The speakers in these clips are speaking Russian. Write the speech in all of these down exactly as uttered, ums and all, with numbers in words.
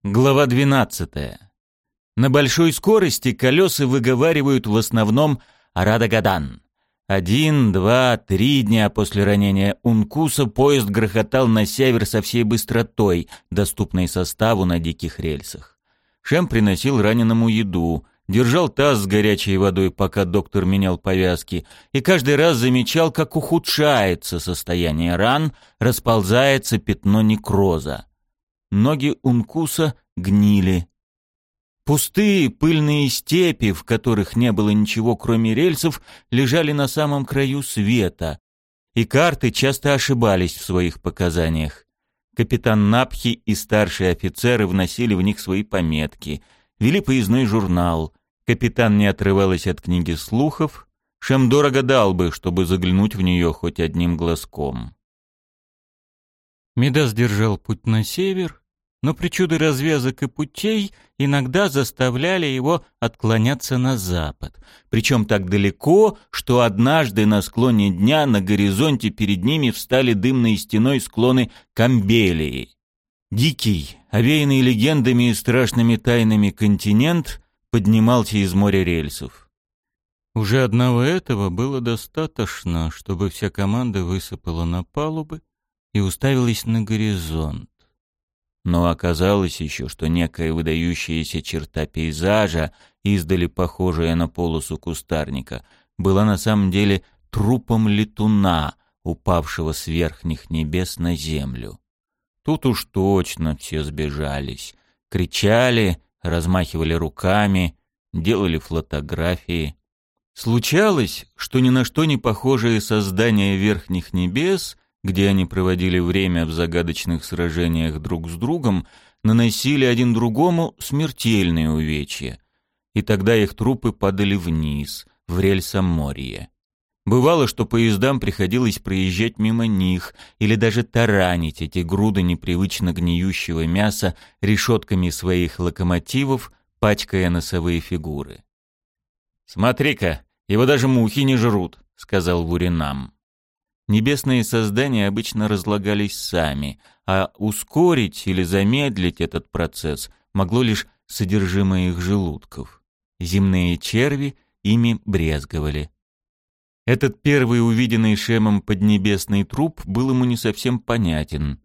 Глава двенадцатая. На большой скорости колеса выговаривают в основном «Арадагадан». Один, два, три дня после ранения Ункуса поезд грохотал на север со всей быстротой, доступной составу на диких рельсах. Шем приносил раненому еду, держал таз с горячей водой, пока доктор менял повязки, и каждый раз замечал, как ухудшается состояние ран, расползается пятно некроза. Ноги Ункуса гнили. Пустые пыльные степи, в которых не было ничего кроме рельсов, лежали на самом краю света, и карты часто ошибались в своих показаниях. Капитан Напхи и старшие офицеры вносили в них свои пометки, вели поездной журнал. Капитан не отрывалась от книги слухов. Шем дорого дал бы, чтобы заглянуть в нее хоть одним глазком. Мидас держал путь на север, но причуды развязок и путей иногда заставляли его отклоняться на запад, причем так далеко, что однажды на склоне дня на горизонте перед ними встали дымной стеной склоны Камбелии. Дикий, овеянный легендами и страшными тайнами континент поднимался из моря рельсов. Уже одного этого было достаточно, чтобы вся команда высыпала на палубы и уставилась на горизонт. Но оказалось еще, что некая выдающаяся черта пейзажа, издали похожая на полосу кустарника, была на самом деле трупом летуна, упавшего с верхних небес на землю. Тут уж точно все сбежались, кричали, размахивали руками, делали фотографии. Случалось, что ни на что не похожие создания верхних небес, где они проводили время в загадочных сражениях друг с другом, наносили один другому смертельные увечья, и тогда их трупы падали вниз, в рельсоморье. Бывало, что поездам приходилось проезжать мимо них или даже таранить эти груды непривычно гниющего мяса решетками своих локомотивов, пачкая носовые фигуры. «Смотри-ка, его даже мухи не жрут», — сказал Вуринам. Небесные создания обычно разлагались сами, а ускорить или замедлить этот процесс могло лишь содержимое их желудков. Земные черви ими брезговали. Этот первый увиденный Шемом поднебесный труп был ему не совсем понятен.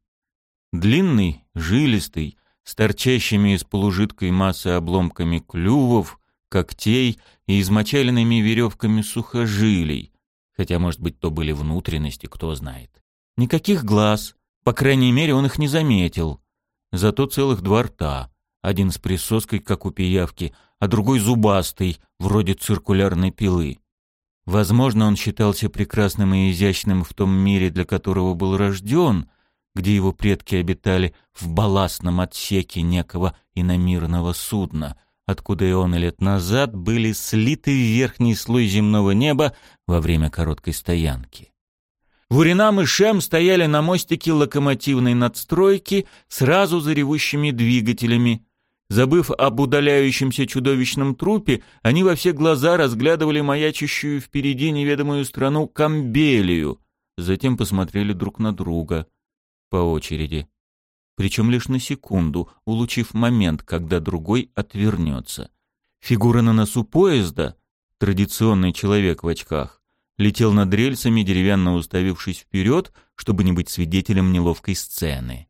Длинный, жилистый, с торчащими из полужидкой массы обломками клювов, когтей и измочаленными веревками сухожилий, хотя, может быть, то были внутренности, кто знает. Никаких глаз, по крайней мере, он их не заметил. Зато целых два рта, один с присоской, как у пиявки, а другой зубастый, вроде циркулярной пилы. Возможно, он считался прекрасным и изящным в том мире, для которого был рожден, где его предки обитали в балластном отсеке некого иномирного судна, откуда ионы лет назад были слиты в верхний слой земного неба во время короткой стоянки. Вуринам и Шем стояли на мостике локомотивной надстройки сразу за ревущими двигателями. Забыв об удаляющемся чудовищном трупе, они во все глаза разглядывали маячащую впереди неведомую страну Камбелию, затем посмотрели друг на друга по очереди. Причем лишь на секунду, улучив момент, когда другой отвернется. Фигура на носу поезда, традиционный человек в очках, летел над рельсами, деревянно уставившись вперед, чтобы не быть свидетелем неловкой сцены.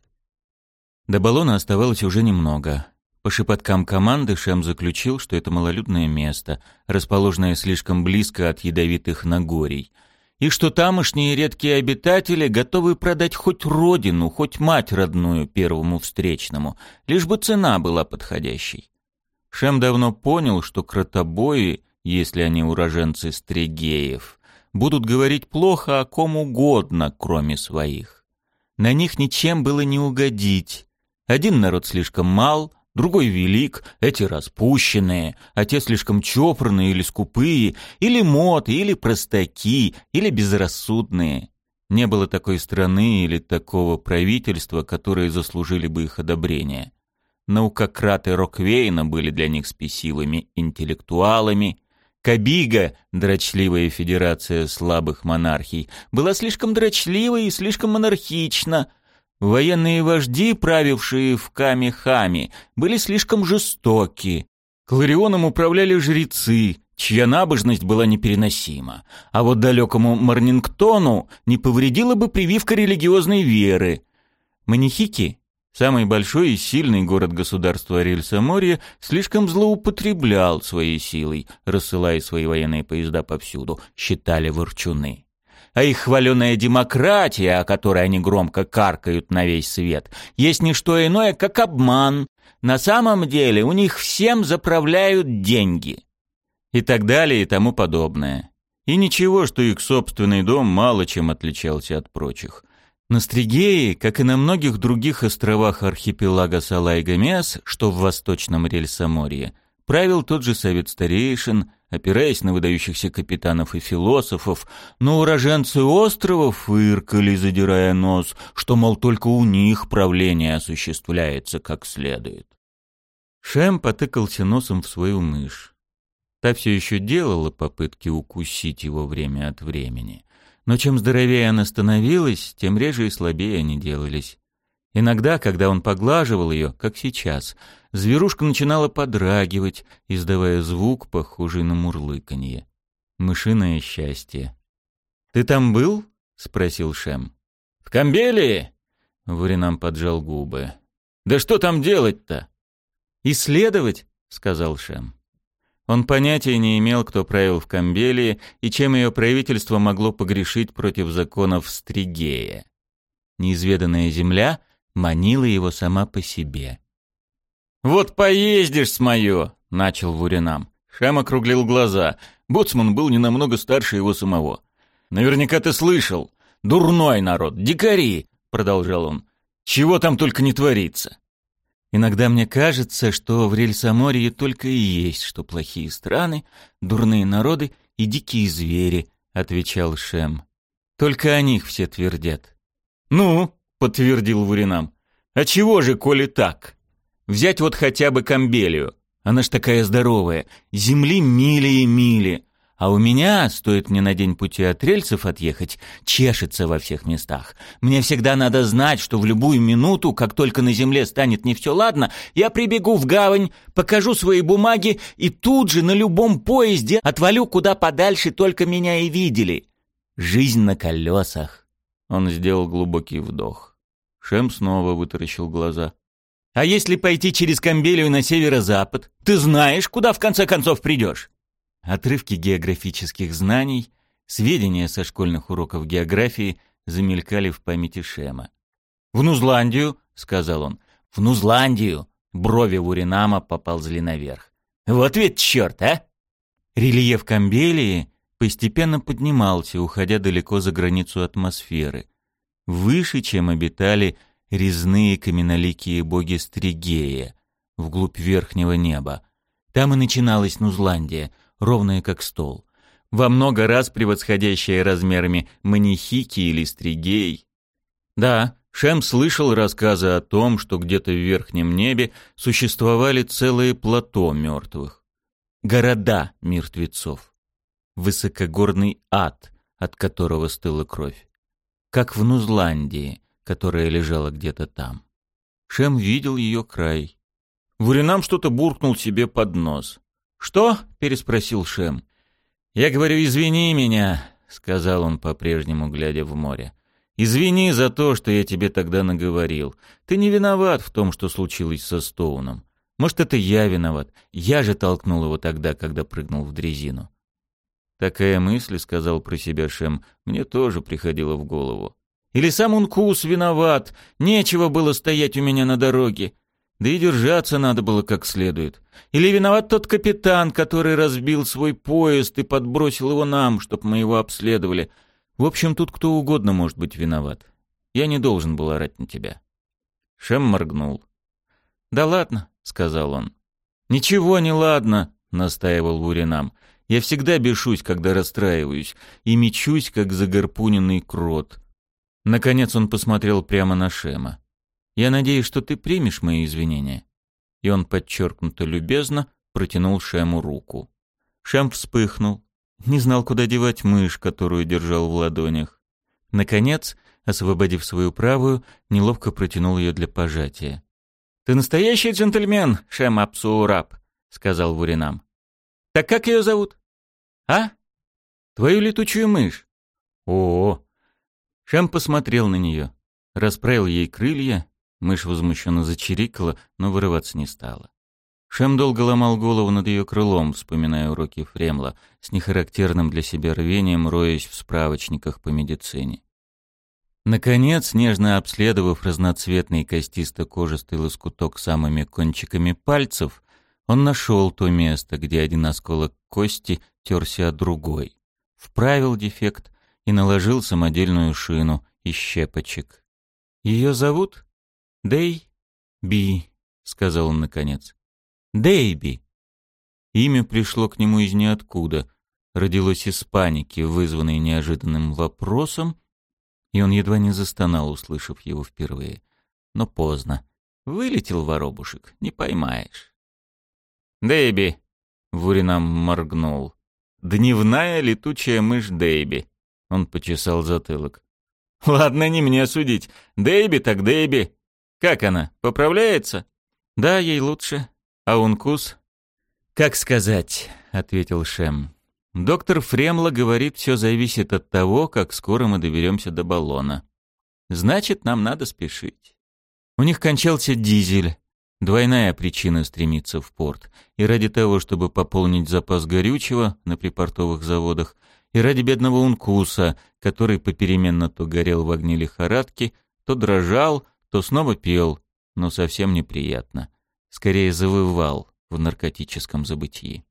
До баллона оставалось уже немного. По шепоткам команды Шем заключил, что это малолюдное место, расположенное слишком близко от ядовитых Нагорий, и что тамошние редкие обитатели готовы продать хоть родину, хоть мать родную первому встречному, лишь бы цена была подходящей. Шем давно понял, что кротобои, если они уроженцы Стригеев, будут говорить плохо о ком угодно, кроме своих. На них ничем было не угодить. Один народ слишком мал, другой велик, эти распущенные, а те слишком чопорные или скупые, или моты, или простаки, или безрассудные. Не было такой страны или такого правительства, которые заслужили бы их одобрение. Наукократы Роквейна были для них спесивыми интеллектуалами. Кабига, дрочливая федерация слабых монархий, была слишком дрочливой и слишком монархична. Военные вожди, правившие в Ками-Хами, были слишком жестоки. Кларионом управляли жрецы, чья набожность была непереносима. А вот далекому Марнингтону не повредила бы прививка религиозной веры. Манихики, самый большой и сильный город-государства Рельсаморья, слишком злоупотреблял своей силой, рассылая свои военные поезда повсюду, считали ворчуны. А их хваленая демократия, о которой они громко каркают на весь свет, есть не что иное, как обман. На самом деле у них всем заправляют деньги. И так далее и тому подобное. И ничего, что их собственный дом мало чем отличался от прочих. На Стригее, как и на многих других островах архипелага Салай-Гомес, что в восточном Рельсаморье, правил тот же совет старейшин, опираясь на выдающихся капитанов и философов, но уроженцы островов фыркали, задирая нос, что, мол, только у них правление осуществляется как следует. Шем потыкался носом в свою мышь. Та все еще делала попытки укусить его время от времени. Но чем здоровее она становилась, тем реже и слабее они делались. Иногда, когда он поглаживал ее, как сейчас, зверушка начинала подрагивать, издавая звук, похожий на мурлыканье. Мышиное счастье. «Ты там был?» — спросил Шем. «В Камбелии?» — Вуринам поджал губы. «Да что там делать-то?» «Исследовать?» — сказал Шем. Он понятия не имел, кто правил в Камбелии и чем ее правительство могло погрешить против законов Стригея. Неизведанная земля манила его сама по себе. «Вот поездишь с моё!» — начал Вуринам. Шем округлил глаза. Боцман был не намного старше его самого. «Наверняка ты слышал. Дурной народ, дикари!» — продолжал он. «Чего там только не творится!» «Иногда мне кажется, что в Рельсаморье только и есть, что плохие страны, дурные народы и дикие звери», — отвечал Шем. «Только о них все твердят». «Ну?» — подтвердил Вуринам. «А чего же, коли так? Взять вот хотя бы Камбелию. Она ж такая здоровая. Земли мили и мили. А у меня, стоит мне на день пути от рельсов отъехать, чешется во всех местах. Мне всегда надо знать, что в любую минуту, как только на земле станет не все ладно, я прибегу в гавань, покажу свои бумаги и тут же на любом поезде отвалю куда подальше, только меня и видели. Жизнь на колесах». Он сделал глубокий вдох. Шем снова вытаращил глаза. «А если пойти через Камбелию на северо-запад? Ты знаешь, куда в конце концов придешь?» Отрывки географических знаний, сведения со школьных уроков географии замелькали в памяти Шема. «В Нузландию», — сказал он. «В Нузландию!» — брови Вуринама поползли наверх. «Вот ведь черт, а!» Рельеф Камбелии постепенно поднимался, уходя далеко за границу атмосферы. Выше, чем обитали резные каменноликие боги Стригея, вглубь верхнего неба. Там и начиналась Нузландия, ровная как стол, во много раз превосходящая размерами Манихики или Стригей. Да, Шем слышал рассказы о том, что где-то в верхнем небе существовали целые плато мертвых, города мертвецов, высокогорный ад, от которого стыла кровь, как в Нузландии, которая лежала где-то там. Шем видел ее край. Вуринам что-то буркнул себе под нос. «Что?» — переспросил Шем. «Я говорю, извини меня», — сказал он, по-прежнему глядя в море. «Извини за то, что я тебе тогда наговорил. Ты не виноват в том, что случилось со Стоуном. Может, это я виноват. Я же толкнул его тогда, когда прыгнул в дрезину». Такая мысль, — сказал про себя Шем, — мне тоже приходила в голову. Или сам Ункус виноват. Нечего было стоять у меня на дороге. Да и держаться надо было как следует. Или виноват тот капитан, который разбил свой поезд и подбросил его нам, чтоб мы его обследовали. В общем, тут кто угодно может быть виноват. Я не должен был орать на тебя». Шем моргнул. «Да ладно», — сказал он. «Ничего не ладно», — настаивал Вуринам. «Я всегда бешусь, когда расстраиваюсь, и мечусь, как загорпуненный крот». Наконец он посмотрел прямо на Шема. «Я надеюсь, что ты примешь мои извинения». И он подчеркнуто любезно протянул Шему руку. Шем вспыхнул. Не знал, куда девать мышь, которую держал в ладонях. Наконец, освободив свою правую, неловко протянул ее для пожатия. «Ты настоящий джентльмен, Шем Апсуураб», — сказал Вуринам. «Так как ее зовут?» «А? Твою летучую мышь?» «О-о-о!» Шем посмотрел на нее, расправил ей крылья, мышь возмущенно зачирикала, но вырываться не стала. Шем долго ломал голову над ее крылом, вспоминая уроки Фремла, с нехарактерным для себя рвением роясь в справочниках по медицине. Наконец, нежно обследовав разноцветный костисто-кожистый лоскуток самыми кончиками пальцев, он нашел то место, где один осколок кости терся о другой, вправил дефект и наложил самодельную шину из щепочек. «Ее зовут Дэй-Би», — сказал он наконец. «Дэйби». Имя пришло к нему из ниоткуда, родилось из паники, вызванной неожиданным вопросом, и он едва не застонал, услышав его впервые. Но поздно. Вылетел воробушек, не поймаешь. «Дэйби», — Вуринам моргнул. «Дневная летучая мышь Дэйби». Он почесал затылок. «Ладно, не мне судить. Дэйби так Дэйби. Как она, поправляется?» «Да, ей лучше. А Ункус?» «Как сказать», — ответил Шем. «Доктор Фремла говорит, все зависит от того, как скоро мы доберемся до баллона. Значит, нам надо спешить». У них кончался дизель. Двойная причина стремиться в порт. И ради того, чтобы пополнить запас горючего на припортовых заводах, и ради бедного Ункуса, который попеременно то горел в огне лихорадки, то дрожал, то снова пел, но совсем неприятно. Скорее завывал в наркотическом забытии.